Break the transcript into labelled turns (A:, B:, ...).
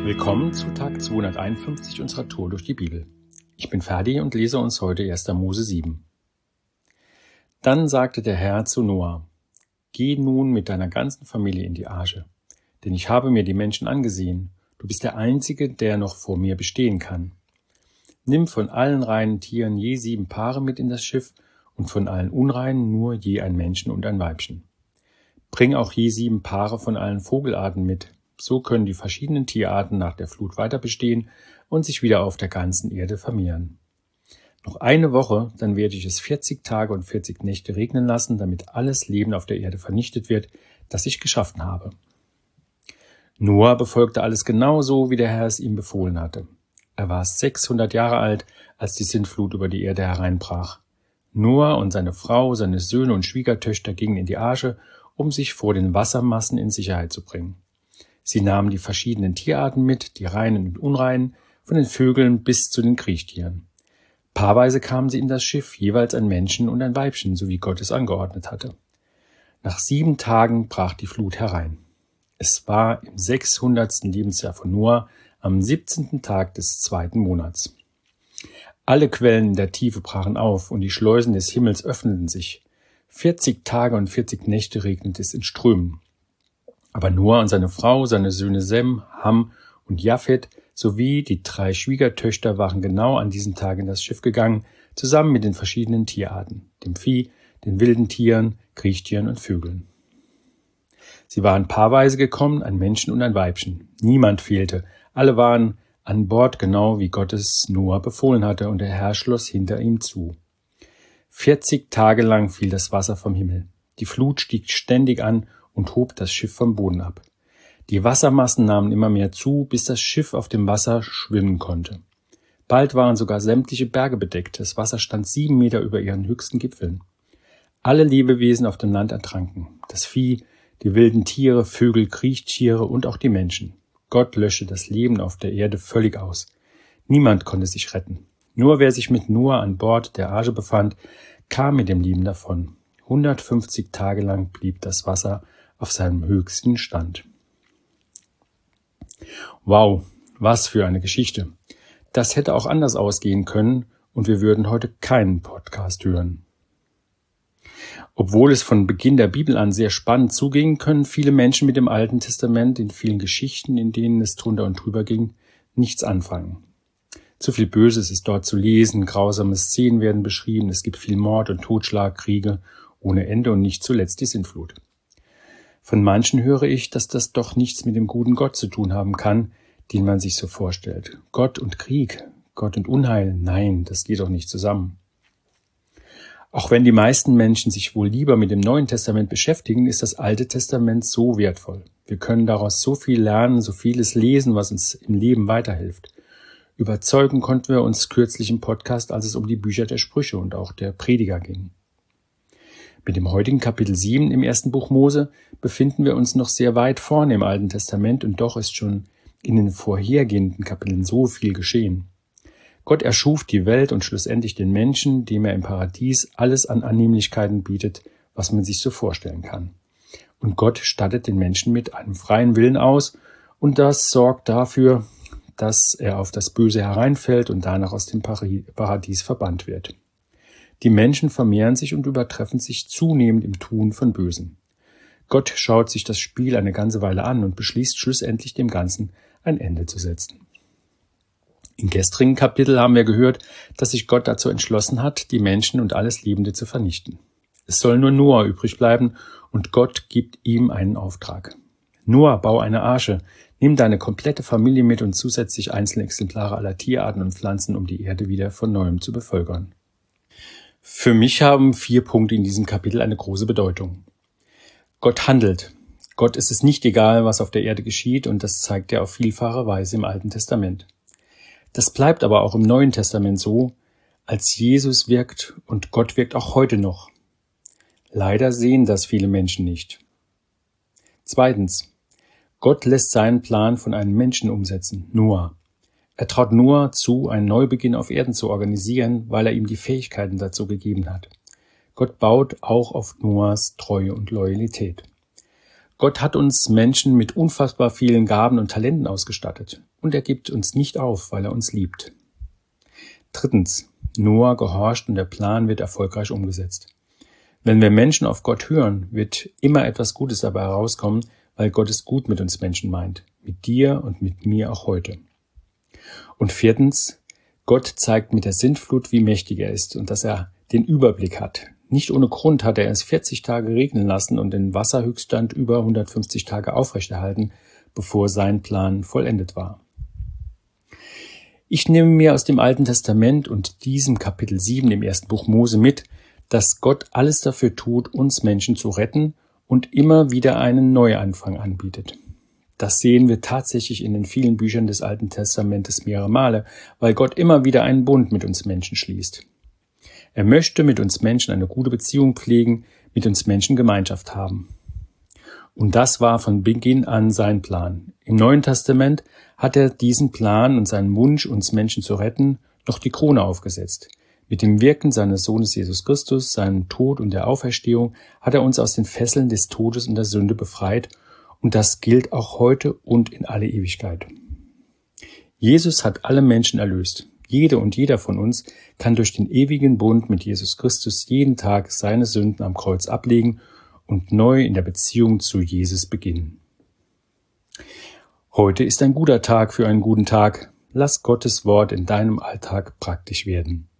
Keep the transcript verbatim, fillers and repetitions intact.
A: Willkommen zu Tag zweihunderteinundfünfzig unserer Tour durch die Bibel. Ich bin Ferdi und lese uns heute erster Mose sieben. Dann sagte der Herr zu Noah: Geh nun mit deiner ganzen Familie in die Arche, denn ich habe mir die Menschen angesehen. Du bist der Einzige, der noch vor mir bestehen kann. Nimm von allen reinen Tieren je sieben Paare mit in das Schiff und von allen unreinen nur je ein Männchen und ein Weibchen. Bring auch je sieben Paare von allen Vogelarten mit. So können die verschiedenen Tierarten nach der Flut weiter bestehen und sich wieder auf der ganzen Erde vermehren. Noch eine Woche, dann werde ich es vierzig Tage und vierzig Nächte regnen lassen, damit alles Leben auf der Erde vernichtet wird, das ich geschaffen habe. Noah befolgte alles genau so, wie der Herr es ihm befohlen hatte. Er war sechshundert Jahre alt, als die Sintflut über die Erde hereinbrach. Noah und seine Frau, seine Söhne und Schwiegertöchter gingen in die Arche, um sich vor den Wassermassen in Sicherheit zu bringen. Sie nahmen die verschiedenen Tierarten mit, die reinen und unreinen, von den Vögeln bis zu den Kriechtieren. Paarweise kamen sie in das Schiff, jeweils ein Männchen und ein Weibchen, so wie Gott es angeordnet hatte. Nach sieben Tagen brach die Flut herein. Es war im sechshundertsten Lebensjahr von Noah, am siebzehnten Tag des zweiten Monats. Alle Quellen in der Tiefe brachen auf und die Schleusen des Himmels öffneten sich. Vierzig Tage und vierzig Nächte regnete es in Strömen. Aber Noah und seine Frau, seine Söhne Sem, Ham und Japhet sowie die drei Schwiegertöchter waren genau an diesem Tag in das Schiff gegangen, zusammen mit den verschiedenen Tierarten, dem Vieh, den wilden Tieren, Kriechtieren und Vögeln. Sie waren paarweise gekommen, ein Männchen und ein Weibchen. Niemand fehlte. Alle waren an Bord, genau wie Gott es Noah befohlen hatte, und der Herr schloss hinter ihm zu. Vierzig Tage lang fiel das Wasser vom Himmel. Die Flut stieg ständig an und hob das Schiff vom Boden ab. Die Wassermassen nahmen immer mehr zu, bis das Schiff auf dem Wasser schwimmen konnte. Bald waren sogar sämtliche Berge bedeckt. Das Wasser stand sieben Meter über ihren höchsten Gipfeln. Alle Lebewesen auf dem Land ertranken. Das Vieh, die wilden Tiere, Vögel, Kriechtiere und auch die Menschen. Gott löschte das Leben auf der Erde völlig aus. Niemand konnte sich retten. Nur wer sich mit Noah an Bord der Arche befand, kam mit dem Leben davon. hundertfünfzig Tage lang blieb das Wasser auf seinem höchsten Stand. Wow, was für eine Geschichte. Das hätte auch anders ausgehen können und wir würden heute keinen Podcast hören. Obwohl es von Beginn der Bibel an sehr spannend zuging, können viele Menschen mit dem Alten Testament, in vielen Geschichten, in denen es drunter und drüber ging, nichts anfangen. Zu viel Böses ist dort zu lesen, grausame Szenen werden beschrieben, es gibt viel Mord und Totschlag, Kriege ohne Ende und nicht zuletzt die Sintflut. Von manchen höre ich, dass das doch nichts mit dem guten Gott zu tun haben kann, den man sich so vorstellt. Gott und Krieg, Gott und Unheil, nein, das geht doch nicht zusammen. Auch wenn die meisten Menschen sich wohl lieber mit dem Neuen Testament beschäftigen, ist das Alte Testament so wertvoll. Wir können daraus so viel lernen, so vieles lesen, was uns im Leben weiterhilft. Überzeugen konnten wir uns kürzlich im Podcast, als es um die Bücher der Sprüche und auch der Prediger ging. Mit dem heutigen Kapitel sieben im ersten Buch Mose befinden wir uns noch sehr weit vorne im Alten Testament und doch ist schon in den vorhergehenden Kapiteln so viel geschehen. Gott erschuf die Welt und schlussendlich den Menschen, dem er im Paradies alles an Annehmlichkeiten bietet, was man sich so vorstellen kann. Und Gott stattet den Menschen mit einem freien Willen aus und das sorgt dafür, dass er auf das Böse hereinfällt und danach aus dem Paradies verbannt wird. Die Menschen vermehren sich und übertreffen sich zunehmend im Tun von Bösen. Gott schaut sich das Spiel eine ganze Weile an und beschließt schlussendlich dem Ganzen ein Ende zu setzen. Im gestrigen Kapitel haben wir gehört, dass sich Gott dazu entschlossen hat, die Menschen und alles Lebende zu vernichten. Es soll nur Noah übrig bleiben und Gott gibt ihm einen Auftrag. Noah, bau eine Arche, nimm deine komplette Familie mit und zusätzlich einzelne Exemplare aller Tierarten und Pflanzen, um die Erde wieder von neuem zu bevölkern. Für mich haben vier Punkte in diesem Kapitel eine große Bedeutung. Gott handelt. Gott ist es nicht egal, was auf der Erde geschieht, und das zeigt er auf vielfache Weise im Alten Testament. Das bleibt aber auch im Neuen Testament so, als Jesus wirkt, und Gott wirkt auch heute noch. Leider sehen das viele Menschen nicht. Zweitens. Gott lässt seinen Plan von einem Menschen umsetzen, Noah. Er traut Noah zu, einen Neubeginn auf Erden zu organisieren, weil er ihm die Fähigkeiten dazu gegeben hat. Gott baut auch auf Noahs Treue und Loyalität. Gott hat uns Menschen mit unfassbar vielen Gaben und Talenten ausgestattet und er gibt uns nicht auf, weil er uns liebt. Drittens, Noah gehorcht und der Plan wird erfolgreich umgesetzt. Wenn wir Menschen auf Gott hören, wird immer etwas Gutes dabei herauskommen, weil Gott es gut mit uns Menschen meint, mit dir und mit mir auch heute. Und viertens, Gott zeigt mit der Sintflut, wie mächtig er ist und dass er den Überblick hat. Nicht ohne Grund hat er es vierzig Tage regnen lassen und den Wasserhöchststand über hundertfünfzig Tage aufrechterhalten, bevor sein Plan vollendet war. Ich nehme mir aus dem Alten Testament und diesem Kapitel sieben im ersten Buch Mose mit, dass Gott alles dafür tut, uns Menschen zu retten und immer wieder einen Neuanfang anbietet. Das sehen wir tatsächlich in den vielen Büchern des Alten Testamentes mehrere Male, weil Gott immer wieder einen Bund mit uns Menschen schließt. Er möchte mit uns Menschen eine gute Beziehung pflegen, mit uns Menschen Gemeinschaft haben. Und das war von Beginn an sein Plan. Im Neuen Testament hat er diesen Plan und seinen Wunsch, uns Menschen zu retten, noch die Krone aufgesetzt. Mit dem Wirken seines Sohnes Jesus Christus, seinem Tod und der Auferstehung hat er uns aus den Fesseln des Todes und der Sünde befreit und das gilt auch heute und in alle Ewigkeit. Jesus hat alle Menschen erlöst. Jede und jeder von uns kann durch den ewigen Bund mit Jesus Christus jeden Tag seine Sünden am Kreuz ablegen und neu in der Beziehung zu Jesus beginnen. Heute ist ein guter Tag für einen guten Tag. Lass Gottes Wort in deinem Alltag praktisch werden.